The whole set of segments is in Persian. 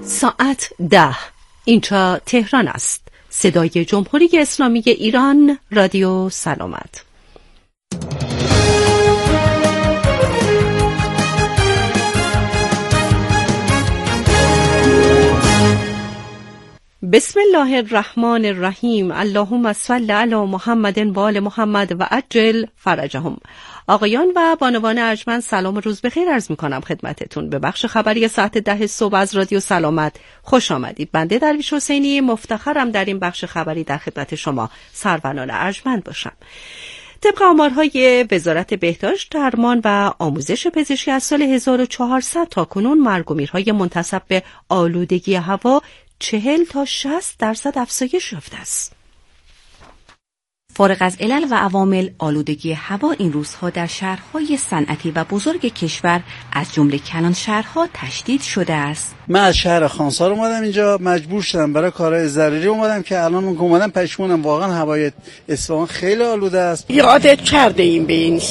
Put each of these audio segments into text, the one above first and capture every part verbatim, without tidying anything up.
ساعت ده. اینجا تهران است. صدای جمهوری اسلامی ایران، رادیو سلامت. بسم الله الرحمن الرحیم. اللهم صل علی محمد و آل محمد و عجل فرجهم. آقایان و بانوان ارجمند، سلام و روز بخیر عرض می‌کنم خدمتتون. به بخش خبری ساعت ده صبح از رادیو سلامت خوش آمدید. بنده درویش حسینی مفتخرم در این بخش خبری در خدمت شما سروران ارجمند باشم. طبق آمارهای وزارت بهداشت، درمان و آموزش پزشکی از سال هزار و چهارصد تا کنون مرگ و میرهای منتسب به آلودگی هوا چهل تا شصت درصد افزایش یافته است. فارغ از علل و عوامل، آلودگی هوا این روزها در شهرهای صنعتی و بزرگ کشور از جمله کلان شهرها تشدید شده است. من از شهر خانسار اومدم اینجا، مجبور شدم برای کارهای ضروری اومدم که الان من اومدم پشیمونم. واقعا هوای اصفهان خیلی آلوده است. یادت کرده این به این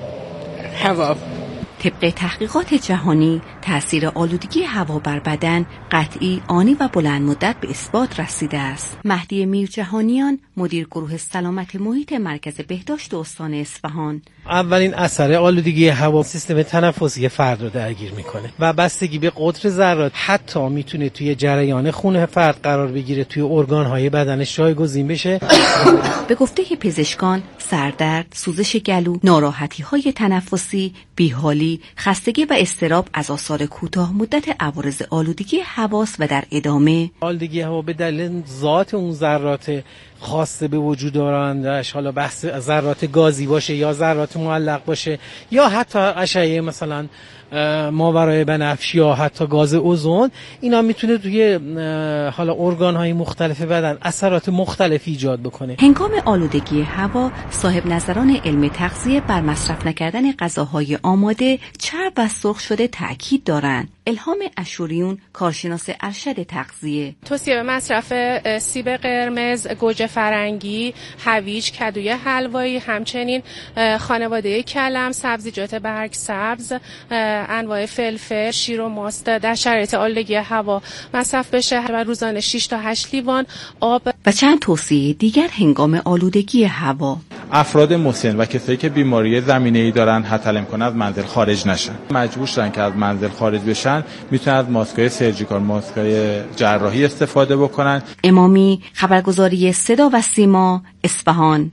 هوا. طبق تحقیقات جهانی، تأثیر آلودگی هوا بر بدن قطعی، آنی و بلند مدت به اثبات رسیده است. مهدی میرجهانیان، مدیر گروه سلامت محیط مرکز بهداشت استان اصفهان: اولین اثر آلودگی هوا سیستم تنفسی فرد رو درگیر میکنه و بستگی به قطر ذرات حتی میتونه توی جریان خون فرد قرار بگیره، توی ارگان‌های بدنش جایگزین بشه. به گفته پزشکان، سردرد، سوزش گلو، ناراحتی‌های تنفسی، بیحالی، خستگی و اضطراب از آثار کوتاه مدت عوارض آلودگی هواست و در ادامه آلودگی هوا به دلیل ذات اون ذرات خاصه به وجود دارندش، حالا بحث ذرات گازی باشه یا ذرات معلق باشه یا حتی اشعه مثلا ماورای بنفش یا حتی گاز اوزون، اینا میتونه توی حالا ارگان‌های مختلف بدن اثرات مختلفی ایجاد بکنه. هنگام آلودگی هوا، صاحب نظران علم تغذیه بر مصرف نکردن غذاهای آماده، چرب و سرخ شده تاکید دارند. الهام اشوریون، کارشناس ارشد تغذیه: توصیه به مصرف سیب قرمز، گوجه فرنگی، هویج، کدوی حلوایی، همچنین خانواده کلم، سبزیجات برگ سبز، انواع فلفل، شیر و ماست در شرایط آلودگی هوا مصرف بشه و روزانه شش تا هشت لیوان آب. و چند توصیه دیگر هنگام آلودگی هوا: افراد مسن و کسایی که بیماری زمینه‌ای دارن حتی الامکان از منزل خارج نشن. مجبور شدن که از منزل خارج بشن، میتونن از ماسک‌های سرجیکال، ماسک‌های جراحی استفاده بکنن. امامی، خبرگزاری صدا و سیما، اصفهان.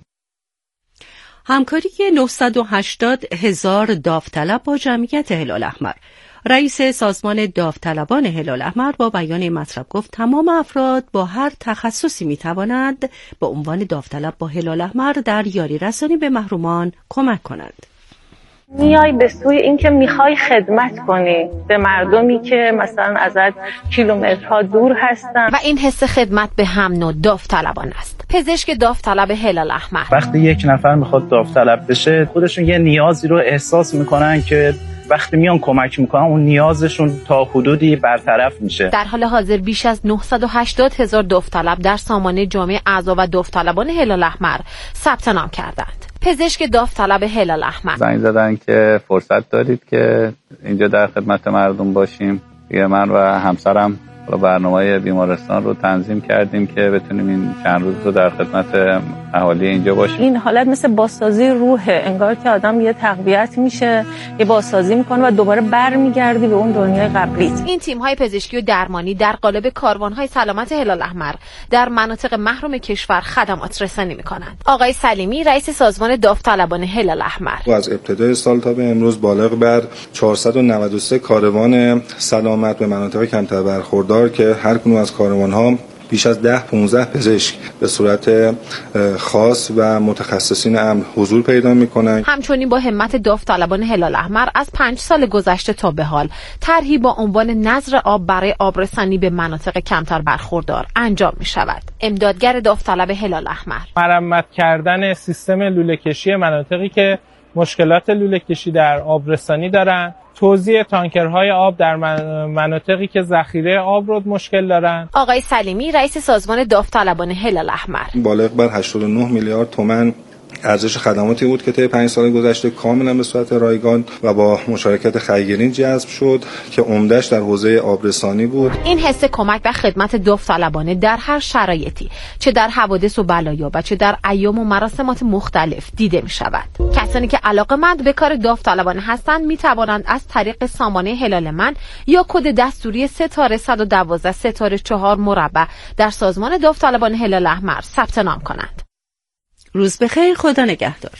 همکاری نهصد و هشتاد هزار داوطلب با جمعیت هلال احمر. رئیس سازمان داوطلبان هلال احمر با بیان مطلب گفت تمام افراد با هر تخصصی میتوانند به عنوان داوطلب با هلال احمر در یاری رسانی به محرومان کمک کنند. میای به سوی این که میخوای خدمت کنی به مردمی که مثلا ازت کیلومترها دور هستن و این حس خدمت به هم نوع داوطلبان است. پزشک داوطلب هلال احمر: وقتی یک نفر میخواد داوطلب بشه، خودشون یه نیازی رو احساس میکنن که وقتی میان کمک میکنن اون نیازشون تا حدودی برطرف میشه. در حال حاضر بیش از نهصد و هشتاد هزار داوطلب در سامانه جامع اعضا و داوطلبان هلال احمر ثبت نام کردند. پزشک داوطلب هلال احمر: زنگ زدن که فرصت دارید که اینجا در خدمت مردم باشیم. دیگه من و همسرم برنامه بیمارستان رو تنظیم کردیم که بتونیم این چند روز رو در خدمت اهالی اینجا باشیم. این حالت مثل بازسازی روحه، انگار که آدم یه تقویت میشه، یه بازسازی میکنه و دوباره برمیگردی به اون دنیای قبلیت. این تیم‌های پزشکی و درمانی در قالب کاروان‌های سلامت هلال احمر در مناطق محروم کشور خدمات رسانی میکنند. آقای سلیمی، رئیس سازمان داوطلبان هلال احمر: از ابتدای سال تا به امروز بالغ بر چهارصد و نود و سه کاروان سلامت به مناطق کمتر برخوردار که هر کدوم از کاروان‌ها بیش از ده پانزده پزشک به صورت خاص و متخصصین امر حضور پیدا می‌کنند. همچنین با همت داوطلبان هلال احمر از پنج سال گذشته تا به حال طرحی با عنوان نظر آب برای آبرسانی به مناطق کمتر برخوردار انجام می‌شود. امدادگر داوطلب هلال احمر: مرمت کردن سیستم لوله‌کشی مناطقی که مشکلات لوله‌کشی در آبرسانی دارن، توزیع تانکرهای آب در مناطقی که ذخیره آب رو مشکل دارن. آقای سلیمی، رئیس سازمان داوطلبان هلال احمر: بالغ بر هشتاد و نه میلیارد تومان ارزش خدماتی بود که طی پنج سال گذشته کاملا به صورت رایگان و با مشارکت خیرین جذب شد که عمده‌اش در حوزه آبرسانی بود. این حس کمک و خدمت داوطلبانه در هر شرایطی، چه در حوادث و بلایا و چه در ایام و مراسمات مختلف دیده می شود. کسانی که علاقه‌مند به کار داوطلبانه هستند می توانند از طریق سامانه هلال من یا کد دستوری ستاره صد و دوازده ستاره چهار مربع در سازمان داوطلبان هلال احمر ثبت نام کنند. روز بخیر، خدا نگهدار.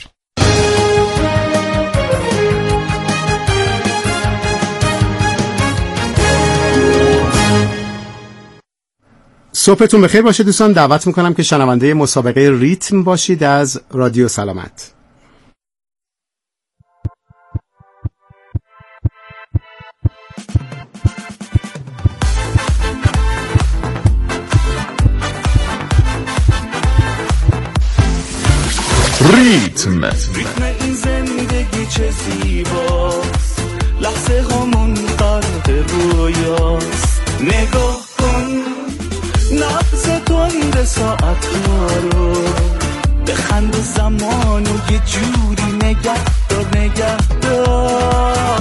صبحتون بخیر باشه دوستان. دعوت میکنم که شنونده مسابقه ریتم باشید از رادیو سلامت. ریتم ریتم این زندگی چه زیباست، لحظه همون قلب رویاست. نگاه کن نبض تند ساعت ها رو، بخند زمان و یه جوری نگه دار نگه دار.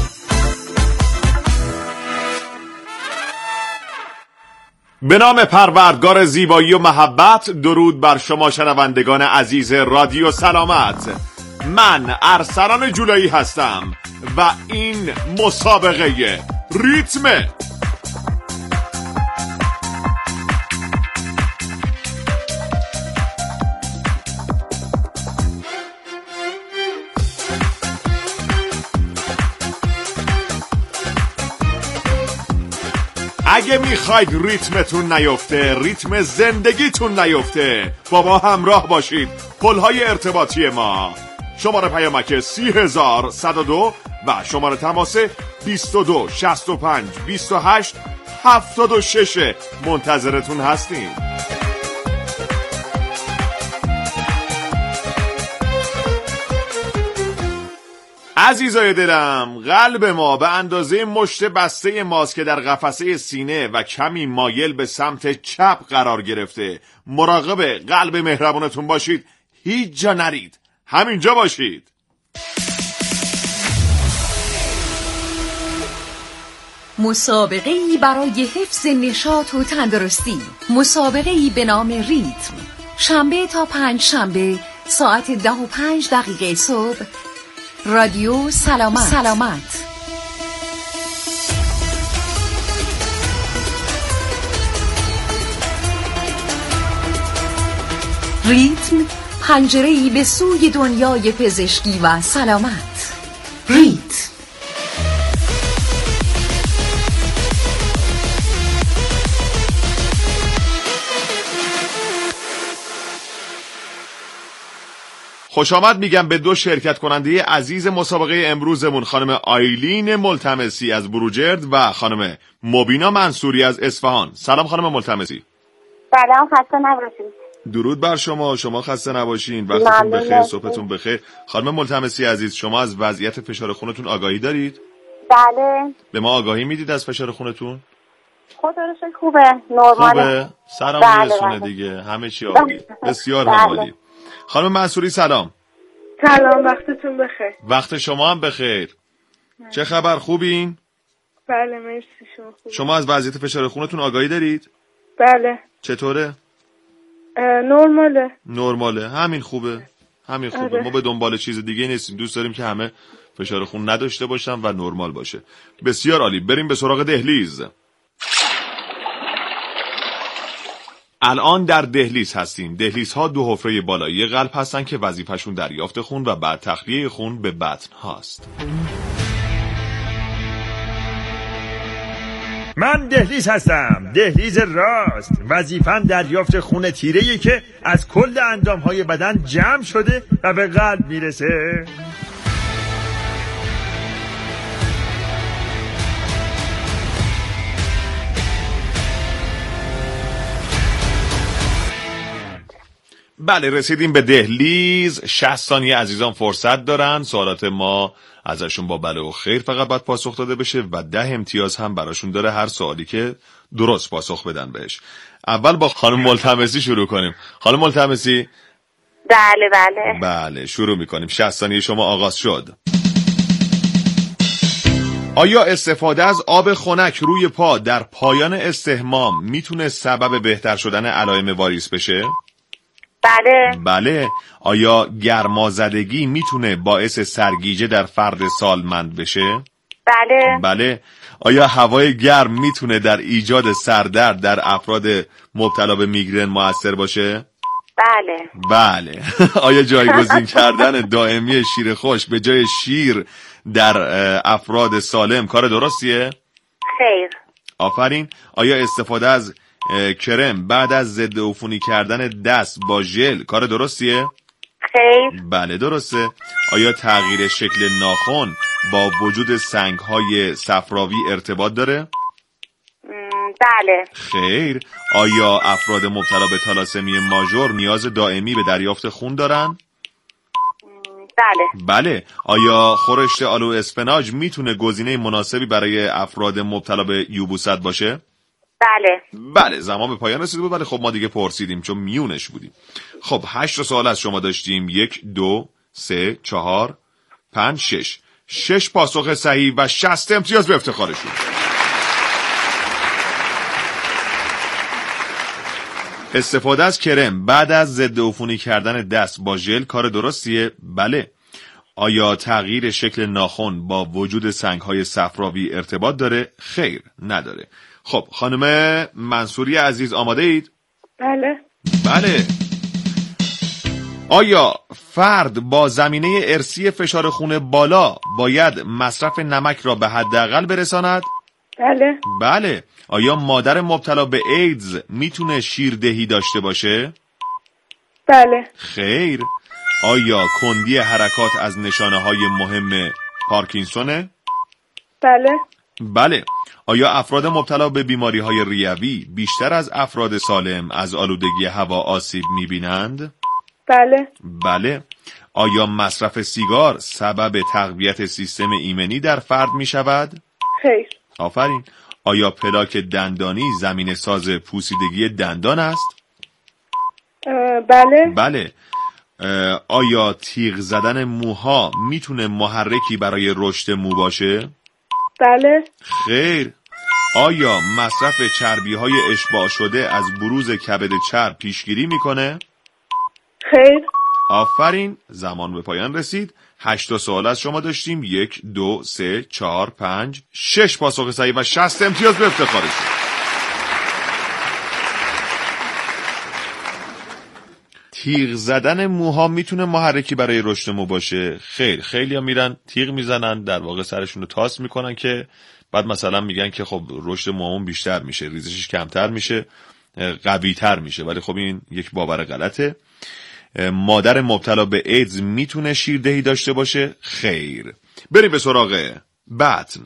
به نام پروردگار زیبایی و محبت، درود بر شما شنوندگان عزیز رادیو سلامت. من ارسلان جولایی هستم و این مسابقه ریتمه. اگه میخواید ریتمتون نیفته، ریتم زندگیتون نیفته، با ما همراه باشید. پلهای ارتباطی ما شماره پیامک سی هزار صد و دو و شماره تماس بیست و دو شصت و پنج بیست و هشت هفتاد و شش. منتظرتون هستیم. عزیزای دلم، قلب ما به اندازه مشت بسته ماست که در قفسه سینه و کمی مایل به سمت چپ قرار گرفته. مراقب قلب مهربونتون باشید، هیچ جا نرید، همینجا باشید. مسابقه‌ای برای حفظ نشاط و تندرستی، مسابقه‌ای به نام ریتم، شنبه تا پنج شنبه ساعت ده و پنج دقیقه صبح، رادیو سلامت. سلامت. ریتم، پنجره‌ای به سوی دنیای پزشکی و سلامت. ریتم. خوش آمد میگم به دو شرکت کننده عزیز مسابقه امروزمون، خانم آیلین ملتمسی از بروجرد و خانم مبینا منصوری از اصفهان. سلام خانم ملتمسی. سلام، خسته نباشید. درود بر شما، شما خسته نباشین. وقتتون بخیر، صبحتون بخیر. خانم ملتمسی عزیز، شما از وضعیت فشار خونتون آگاهی دارید؟ بله. به ما آگاهی میدید از فشار خونتون؟ خدا رو شکر خوبه، نرماله. خوبه؟ سرم بله میرسونه بله. دیگه، همه چی عالی. بسیار عالی. خانم منصوری سلام. سلام، وقتتون بخیر. وقت شما هم بخیر. چه خبر، خوبین؟ بله مرسی. شما خوبین؟ شما از وضعیت فشار خونتون آگاهی دارید؟ بله. چطوره؟ نرماله. نرماله، همین خوبه. همین خوبه. آره. ما به دنبال چیز دیگه نیستیم، دوست داریم که همه فشار خون نداشته باشن و نرمال باشه. بسیار عالی، بریم به سراغ دهلیز. الان در دهلیز هستیم. دهلیزها دو حفره بالایی قلب هستن که وظیفه‌شون دریافت خون و بعد تخلیه خون به بطن هاست. من دهلیز هستم، دهلیز راست. وظیفه‌م دریافت خون تیره‌ای که از کل اندام‌های بدن جمع شده و به قلب میرسه. بله، رسیدیم به دهلیز. شصت ثانیه عزیزان فرصت دارن. سوالات ما ازشون با بله و خیر فقط باید پاسخ داده بشه و ده امتیاز هم براشون داره هر سوالی که درست پاسخ بدن بهش. اول با خانم ملتمسی شروع کنیم. خانم ملتمسی، بله بله. بله شروع میکنیم. شصت ثانیه شما آغاز شد. آیا استفاده از آب خنک روی پا در پایان استحمام میتونه سبب بهتر شدن علائم واریس بشه؟ بله. بله. آیا گرمازدگی میتونه باعث سرگیجه در فرد سالمند بشه؟ بله. بله. آیا هوای گرم میتونه در ایجاد سردرد در افراد مبتلا به میگرن مؤثر باشه؟ بله. بله. آیا جایگزین کردن دائمی شیر خشک به جای شیر در افراد سالم کار درستیه؟ خیر. آفرین. آیا استفاده از کرم بعد از ضد عفونی کردن دست با ژل کار درستیه؟ خیر. بله درسته. آیا تغییر شکل ناخن با وجود سنگ‌های صفراوی ارتباط داره؟ بله. خیر. آیا افراد مبتلا به تالاسمی ماژور نیاز دائمی به دریافت خون دارن؟ بله. بله. آیا خورشت آلو اسفناج میتونه گزینه مناسبی برای افراد مبتلا به یبوست باشه؟ بله. بله. زمان به پایان رسیده بود ولی خب ما دیگه پرسیدیم چون میونش بودیم. خب هشت سوال از شما داشتیم. یک، دو، سه، چهار، پنج، شش. شش پاسخ صحیح و شصت امتیاز به افتخارشون. استفاده از کرم بعد از ضد عفونی کردن دست با ژل کار درستیه؟ بله. آیا تغییر شکل ناخن با وجود سنگ‌های صفراوی ارتباط داره؟ خیر، نداره. خب خانم منصوری عزیز آماده اید؟ بله. بله. آیا فرد با زمینه ارثی فشار خون بالا باید مصرف نمک را به حداقل برساند؟ بله. بله. آیا مادر مبتلا به ایدز میتونه شیردهی داشته باشه؟ بله. خیر. آیا کندی حرکات از نشانه های مهم پارکینسونه؟ بله. بله. آیا افراد مبتلا به بیماری های ریوی بیشتر از افراد سالم از آلودگی هوا آسیب میبینند؟ بله. بله. آیا مصرف سیگار سبب تقویت سیستم ایمنی در فرد میشود؟ خیر. آفرین. آیا پلاک دندانی زمین ساز پوسیدگی دندان است؟ بله. بله. آیا تیغ زدن موها میتونه محرکی برای رشد مو باشه؟ بله. خیر. آیا مصرف چربی های اشباع شده از بروز کبد چرب پیشگیری میکنه؟ خیر. آفرین. زمان به پایان رسید. هشت سوال از شما داشتیم. یک، دو، سه، چهار، پنج، شش پاسخ صحیح و شصت امتیاز به افتخارشون. تیغ زدن موها میتونه محرکی برای رشد مو باشه؟ خیر. خیلی ها میرن تیغ میزنن، در واقع سرشون رو تاس میکنن که بعد مثلا میگن که خب رشد موهامون بیشتر میشه، ریزشش کمتر میشه، قوی تر میشه، ولی خب این یک باور غلطه. مادر مبتلا به ایدز میتونه شیردهی داشته باشه؟ خیر. بریم به سراغ بطن.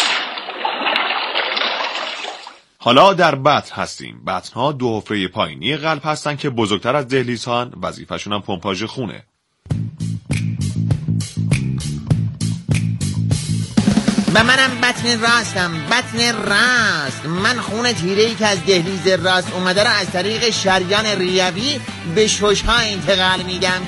حالا در بطن هستیم. بطن ها دو حفره پایینی قلب هستن که بزرگتر از دهلیزها هستن. وظیفه‌شون هم پمپاژ خونه. و منم بطن راستم، بطن راست. من خون تیره‌ای که از دهلیز راست اومده را از طریق شریان ریوی به شش‌ها انتقال میدم.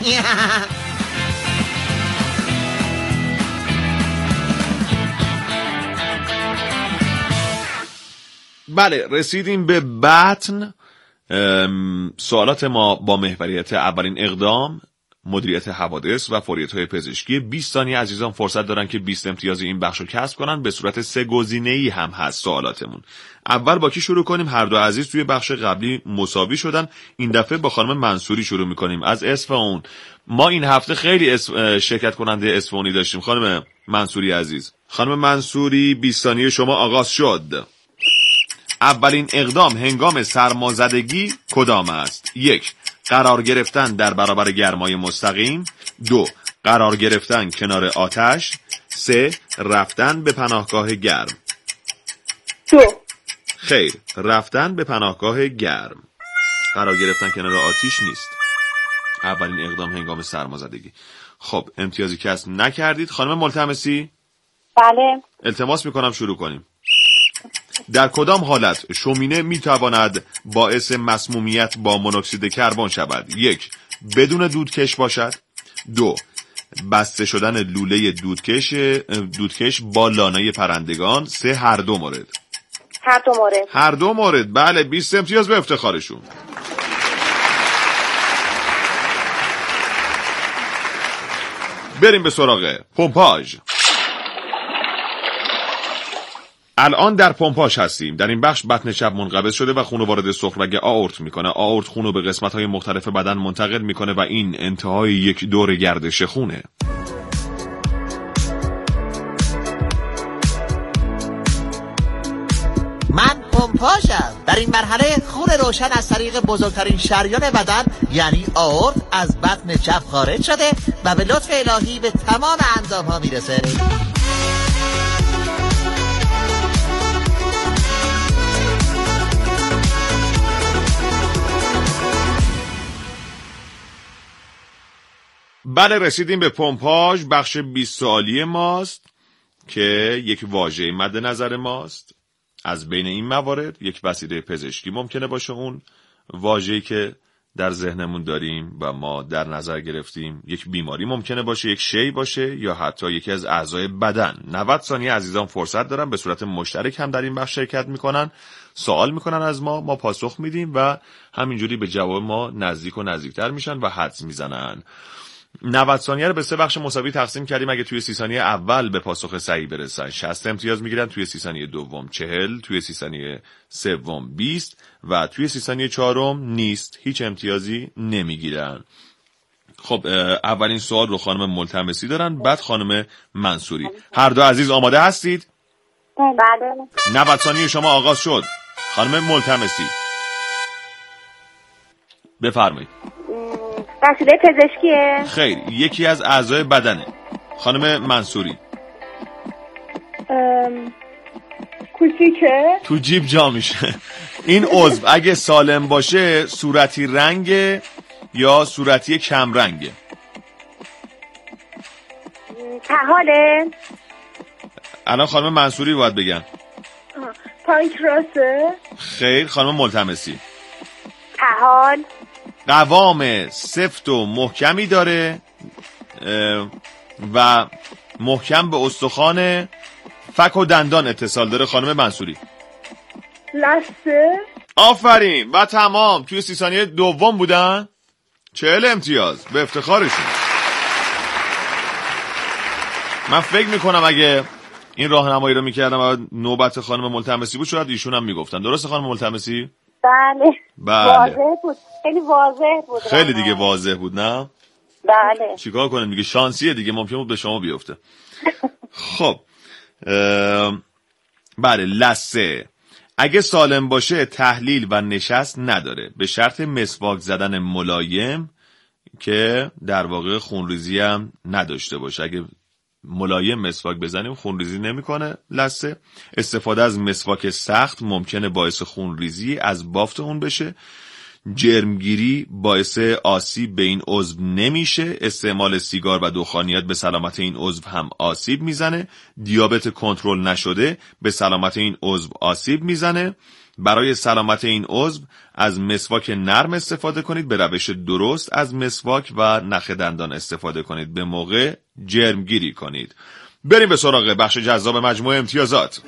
بله رسیدیم به بطن. سوالات ما با محوریت اولین اقدام، مدیریت حوادث و فوریت‌های پزشکی. بیست ثانیه عزیزان فرصت دارن که بیست امتیاز این بخشو کسب کنن. به صورت سه گزینه‌ای هم هست سوالاتمون. اول با کی شروع کنیم؟ هر دو عزیز توی بخش قبلی مساوی شدن. این دفعه با خانم منصوری شروع می‌کنیم از اصفهان. ما این هفته خیلی اسم شرکت کننده اصفهانی داشتیم. خانم منصوری عزیز. خانم منصوری بیست ثانیه شما آغاز شد. اولین اقدام هنگام سرمازدگی کدام است؟ یک، قرار گرفتن در برابر گرمای مستقیم. دو، قرار گرفتن کنار آتش. سه، رفتن به پناهگاه گرم. دو. خیر، رفتن به پناهگاه گرم. قرار گرفتن کنار آتش نیست. اولین اقدام هنگام سرمازدگی. خب امتیازی کسب نکردید. خانم ملتمسی؟ بله. التماس میکنم شروع کنیم. در کدام حالت شومینه میتواند باعث مسمومیت با مونوکسید کربن شود؟ یک، بدون دودکش باشد. دو، بسته شدن لوله دودکش دودکش با لانه پرندگان. سه، هر دو مورد. هر دو مورد. هر دو مورد. بله، بیست امتیاز به افتخارشون. بریم به سراغ پمپاژ. الان در پمپاژ هستیم. در این بخش بطن چپ منقبض شده و خون وارد سغدرگ آورت میکنه. آورت خون رو به قسمت‌های مختلف بدن منتقل میکنه و این انتهای یک دور گردش خونه. من پمپاژم. در این مرحله خون روشن از طریق بزرگترین شریان بدن یعنی آورت از بطن چپ خارج شده و به لطف الهی به تمام اندام‌ها میرسه. بله، رسیدیم به پمپاژ. بخش بیست سوالی ماست که یک واژه مد نظر ماست. از بین این موارد یک وسیله پزشکی ممکنه باشه، اون واژه‌ای که در ذهنمون داریم و ما در نظر گرفتیم. یک بیماری ممکنه باشه، یک شی باشه، یا حتی یکی از اعضای بدن. نود ثانیه عزیزان فرصت دارن، به صورت مشترک هم در این بخش شرکت میکنن، سوال میکنن از ما، ما پاسخ میدیم و همینجوری به جواب ما نزدیک و نزدیکتر میشن و حدس میزنن. نود ثانیه رو به سه بخش مساوی تقسیم کردیم. اگه توی سی ثانیه اول به پاسخ صحیح برسن شصت امتیاز میگیرن، توی سی ثانیه دوم چهل، توی سی ثانیه سوم بیست و توی سی ثانیه چهارم نیست، هیچ امتیازی نمیگیرن. خب اولین سوال رو خانم ملتمسی دارن، بعد خانم منصوری. هر دو عزیز آماده هستید؟ بله. نود ثانیه شما آغاز شد. خانم ملتمسی بفرمایید. وسیله پزشکیه؟ خیر، یکی از اعضای بدنه. خانم منصوری. ام... کوچیکه؟ تو جیب جا میشه. این عضو اگه سالم باشه صورتی رنگه یا صورتی کم رنگه؟ تحاله؟ الان خانم منصوری باید بگن. پانکراسه؟ خیر، خانم ملتمسی. تحال؟ قوام سفت و محکمی داره و محکم به استخوان فک و دندان اتصال داره. خانم منصوری. لثه؟ آفرین و تمام. توی سی ثانیه دوم بودن. چهل امتیاز به افتخارشون. من فکر میکنم اگه این راهنمایی رو میکردم و نوبت خانم ملتمسی بود شاید ایشون هم میگفتن. درسته خانم ملتمسی؟ بله. بله. واضح بود. خیلی واضح بود. خیلی دیگه واضح بود نه؟ بله. چیکار کنیم دیگه، شانسیه دیگه، ممکن بود به شما بیفته. خب بله، لثه اگه سالم باشه تحلیل و نشست نداره، به شرط مسواک زدن ملایم که در واقع خونریزی هم نداشته باشه. اگه ملایم مسواک بزنیم خونریزی نمیکنه لثه. استفاده از مسواک سخت ممکنه باعث خونریزی از بافت اون بشه. جرمگیری باعث آسیب به این عضو نمیشه. استعمال سیگار و دخانیات به سلامت این عضو هم آسیب میزنه. دیابت کنترل نشده به سلامت این عضو آسیب میزنه. برای سلامت این عضو از مسواک نرم استفاده کنید، به روش درست از مسواک و نخ دندان استفاده کنید، به موقع جرمگیری کنید. بریم به سراغ بخش جذاب مجموعه امتیازات.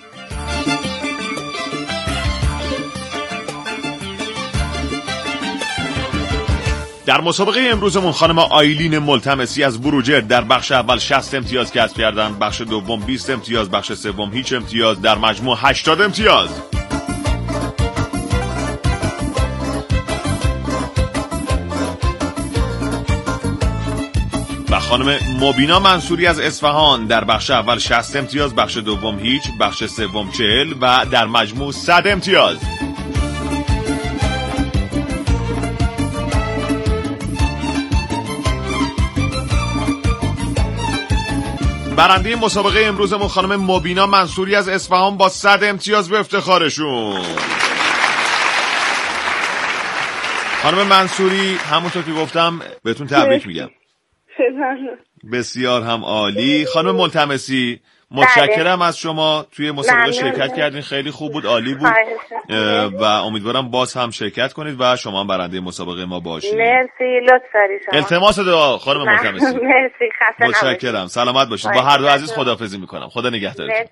در مسابقه امروزمون خانم آیلین ملتمسی از بروجرد در بخش اول شصت امتیاز کسب کردن، بخش دوم بیست امتیاز، بخش سوم هیچ امتیاز، در مجموع هشتاد امتیاز. و خانم مبینا منصوری از اصفهان در بخش اول شصت امتیاز، بخش دوم هیچ، بخش سوم چهل و در مجموع صد امتیاز. برنده مسابقه امروزمون خانم مبینا منصوری از اصفهان با صد امتیاز به افتخارشون. خانم منصوری همونطور که گفتم بهتون تبریک میگم. بسیار هم عالی. خانم ملتمسی متشکرم از شما، توی مسابقه شرکت کردین، خیلی خوب بود، عالی بود و امیدوارم باز هم شرکت کنید و شما هم برنده مسابقه ما باشید. مرسی، لطف داری شما. التماس دعا خانم ملتمسی. مرسی، خسته نباشید. متشکرم، سلامت باشید. با هر دو عزیز خداحافظی میکنم. خدا نگهدارتون.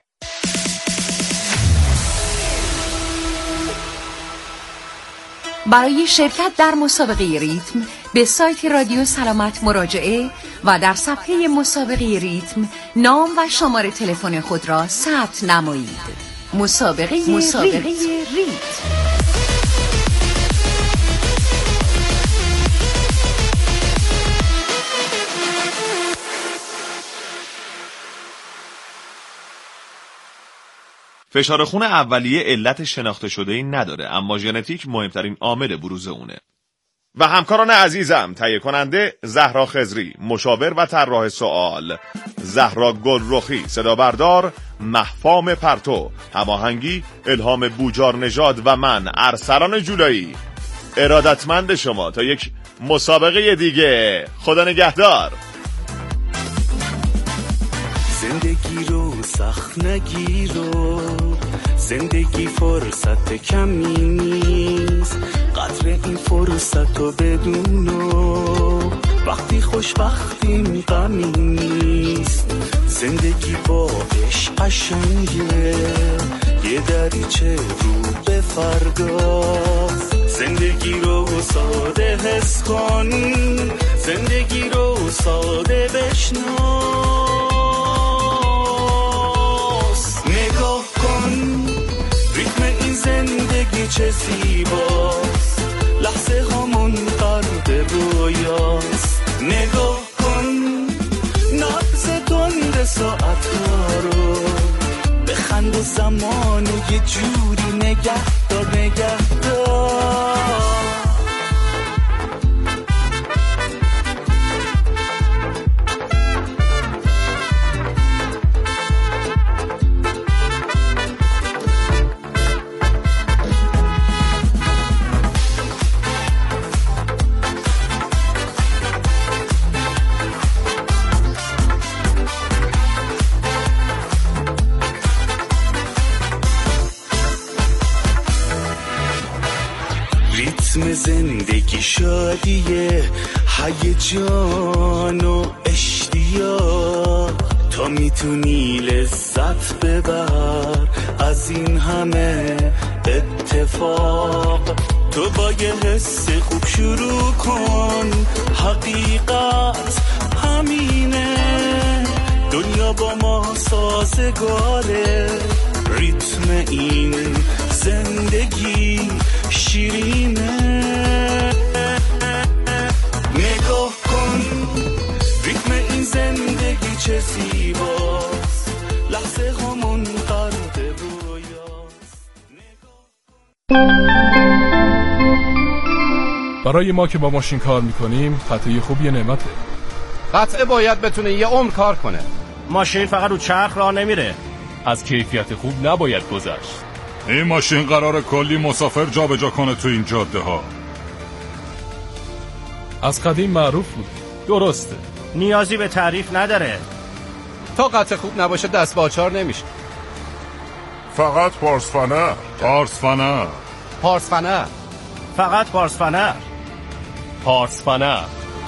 برای شرکت در مسابقه ریتم به سایت رادیو سلامت مراجعه و در صفحه مسابقه ریتم نام و شماره تلفن خود را ثبت نمایید. مسابقه, مسابقه ریتم, ریتم. فشار خون اولیه علت شناخته شده‌ای نداره، اما ژنتیک مهمترین عامل بروز اونه. و همکاران عزیزم، تهیه کننده زهرا خضری، مشاور و طراح سوال زهرا گلرخی، صدا بردار مهفام پرتو، هماهنگی الهام بوجار نژاد و من ارسلان جولایی. ارادتمند شما تا یک مسابقه دیگه. خدا نگهدار. زندگی رو سخت نگیرو، زندگی فرصت کمی نیست، قدر این فرصت رو بدونو، وقتی خوشبختیم غمی نیست، زندگی با عشق قشنگه، یه دریچه رو به فرداست، زندگی رو ساده حس کن، زندگی رو ساده بشنو، نگاه کن ریتم این زندگی چه زیباست، لحظه هامون غرق رویاست، نگاه کن نبض تند ساعت ها رو، بخند و زمانو یه جوری نگه دار نگه دار. ریتم زندگی شادیه، هیجان و اشتیاق، تا میتونی لذت ببر از این همه اتفاق، تو با یه حس خوب شروع کن، حقیقت همینه، دنیا با ما سازگاره، ریتم این زندگی شیرینه، نگاه کن ریتم این زندگی چه زیباست، لحظه همون غرق رویاست. برای ما که با ماشین کار میکنیم قطعه خوب یه نعمته. قطعه باید بتونه یه عمر کار کنه. ماشین فقط رو چرخ راه نمیره، از کیفیت خوب نباید گذشت. این ماشین قراره کلی مسافر جابجا کنه تو این جاده ها. از قدیم معروف بود. درسته، نیازی به تعریف نداره. تا قطعه خوب نباشه دست با آچار نمیشه. فقط پارس فنر. پارس فنر. پارس فنر. فقط پارس فنر. پارس فنر.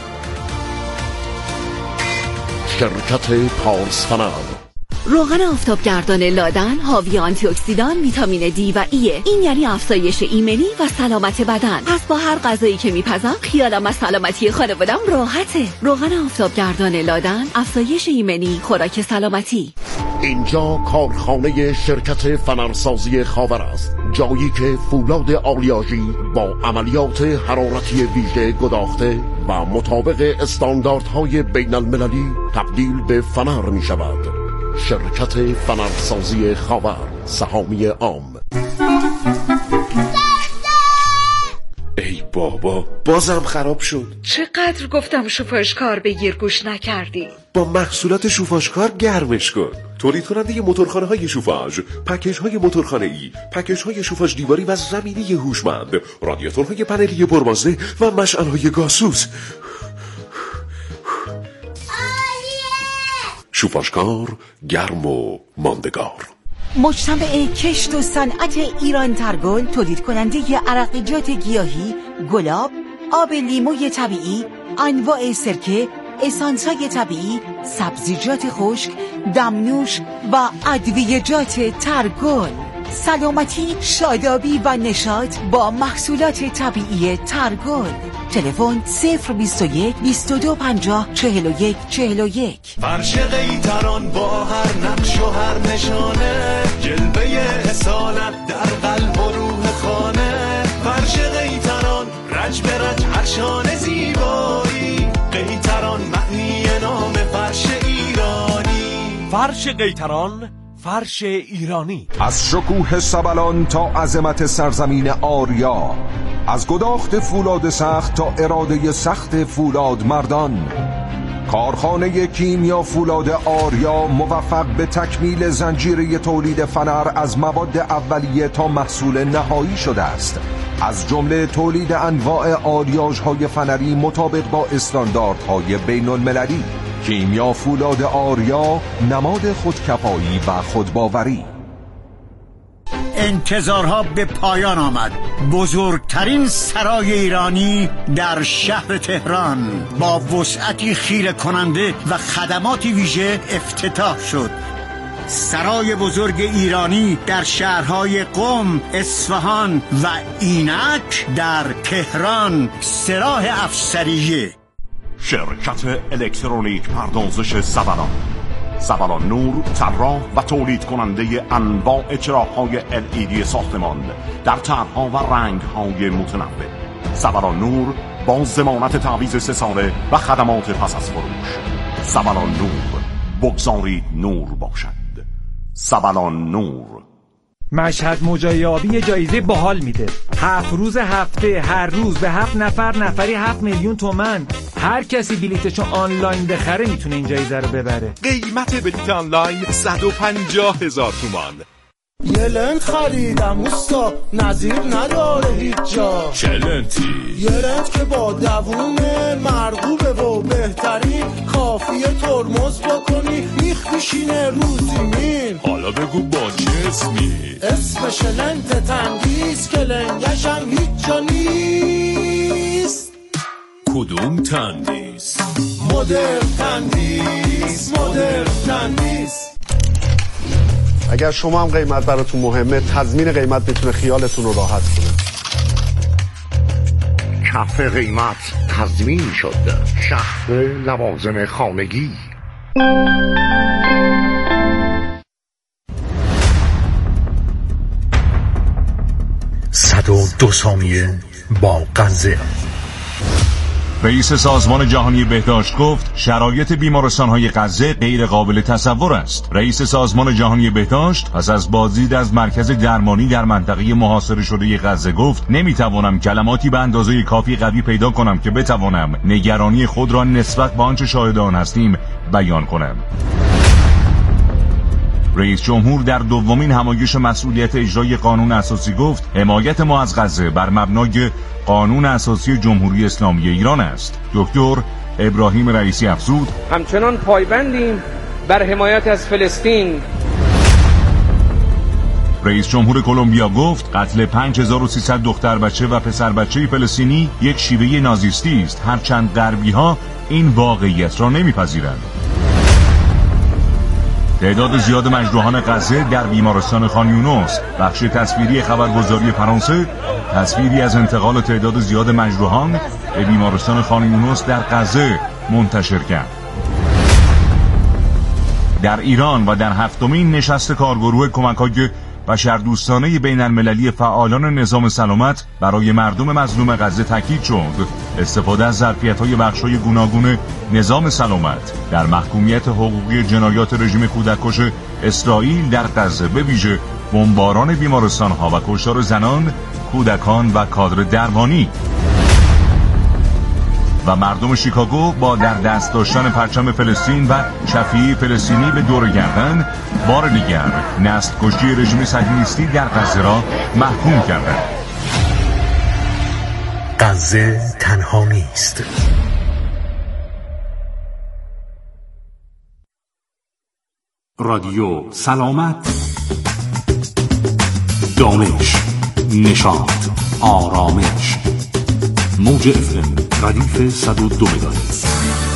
شرکت پارس فنر. روغن آفتابگردان لادن حاوی آنتی اکسیدان، ویتامین دی و ایه. این یعنی افزایش ایمنی و سلامت بدن. پس با هر غذایی که میپزم خیالم از سلامتی خانوادم راحته. روغن آفتابگردان لادن، افزایش ایمنی، خوراک سلامتی. اینجا کارخانه شرکت فنرسازی خاور است، جایی که فولاد آلیاژی با عملیات حرارتی ویژه گداخته و مطابق استانداردهای بین المللی تبدیل به فنر می شود. شرکت فنرسازی خاور، سهامی عام. ای بابا، بازم خراب شد. چقدر گفتم شوفاژکار بگیر گوش نکردی. با محصولات شوفاژکار گرمش کن. تولید کننده موتورخانه های شوفاژ، پکیج های موتورخانه ای، پکیج های شوفاژ دیواری و زمینی هوشمند، رادیاتورهای پنلی پربازه و مشعل های گازسوز. شوفاشکار گرم و ماندگار. مجتمع کشت و صنعت ایران ترگل تولید کننده عرقیجات گیاهی، گلاب، آب لیموی طبیعی، انواع سرکه، اسانس‌های طبیعی، سبزیجات خشک، دمنوش و ادویه‌جات ترگل. سلامتی، شادابی و نشاط با محصولات طبیعی ترگل. تلفن صفر بیست و یک بیست و دو پنجاه چهل و یک چهل و یک. فرش قیطران با هر نقش و هر نشانه، جلوه اصالت در قلب و روح خانه. فرش قیطران رج به رج هر شانه زیبایی، قیطران معنی نام فرش ایرانی. فرش قیطران، فرش ایرانی. از شکوه سبلان تا عظمت سرزمین آریا، از گداخت فولاد سخت تا اراده سخت فولاد مردان، کارخانه کیمیا فولاد آریا موفق به تکمیل زنجیره تولید فنر از مواد اولیه تا محصول نهایی شده است. از جمله تولید انواع آلیاژهای فنری مطابق با استانداردهای بین المللی. کیمیا فولاد آریا، نماد خودکفایی و خودباوری. انتظارها به پایان آمد. بزرگترین سرای ایرانی در شهر تهران با وسعتی خیره کننده و خدماتی ویژه افتتاح شد. سرای بزرگ ایرانی در شهرهای قم، اصفهان و اینک در تهران، سراح افسریه. شرکت الکترونیک پردازش سبلان، سبلان نور، طراح و تولید کننده انواع چراغ‌های ال ای دی ساختمان در طرح‌ها و رنگ‌های متنوع. سبلان نور با ضمانت تعویض سه ساله و خدمات پس از فروش. سبلان نور، بگذارید نور باشد. سبلان نور. مشهد موجای آبی جایزه باحال میده. هفت روز هفته، هر روز به هفت نفر نفری هفت میلیون تومن. هر کسی بلیتشو آنلاین بخره میتونه این جایزه رو ببره. قیمت بلیت آنلاین صد و پنجاه هزار تومان. یه لنت خریدم اوستا، نظیر نداره هیچ جا. چه لنتی؟ یه لنت که با دوونه مرغوبه و بهترین، کافیه ترمز بکنی میخ میشینه رو زمین. حالا بگو با چه اسمی؟ اسمش لنت تندیس که لنگشم هیچ جا نیست. کدوم تندیس؟ مدرن تندیس، مدرن تندیس. اگر شما هم قیمت براتون مهمه، تضمین قیمت میتونه خیالتون رو راحت کنه. کف قیمت تضمین شد. شهر لوازم خانگی. صد و دو ثانیه با غزه. رئیس سازمان جهانی بهداشت گفت شرایط بیمارستان‌های غزه غیر قابل تصور است. رئیس سازمان جهانی بهداشت پس از بازدید از مرکز درمانی در منطقه محاصره شده غزه گفت نمیتوانم کلماتی به اندازه کافی قوی پیدا کنم که بتوانم نگرانی خود را نسبت به آنچه شاهدان هستیم بیان کنم. رئیس جمهور در دومین همایش مسئولیت اجرای قانون اساسی گفت حمایت ما از غزه بر مبنای قانون اساسی جمهوری اسلامی ایران است. دکتر ابراهیم رئیسی افزود همچنان پایبندیم بر حمایت از فلسطین. رئیس جمهور کلمبیا گفت قتل پنج هزار و سیصد دختر بچه و پسر بچه فلسطینی یک شیوه نازیستی است، هرچند غربی‌ها این واقعیت را نمی‌پذیرند. تعداد زیاد مجروحان غزه در بیمارستان خان یونس. بخش تصویری خبرگزاری فرانسه تصویری از انتقال تعداد زیاد مجروحان به بیمارستان خان یونس در غزه منتشر کرد. در ایران و در هفتمین نشست کارگروه کمک‌های بشردوستانه بین المللی فعالان نظام سلامت برای مردم مظلوم غزه تاکید شد استفاده از ظرفیت‌های بخش‌های گوناگون نظام سلامت در محکومیت حقوقی جنایات رژیم کودککش اسرائیل در غزه، به ویژه بمباران بیمارستان‌ها و کشتار زنان، کودکان و کادر درمانی. و مردم شیکاگو با در دست داشتن پرچم فلسطین و شفیع فلسطینی به دور گردن بار دیگر نسل کشی رژیم صهیونیستی در غزه را محکوم کردند. غزه تنها نیست. رادیو سلامت، دانش، نشاط، آرامش. موج اف ام ردیف صد و دو مگاهرتز.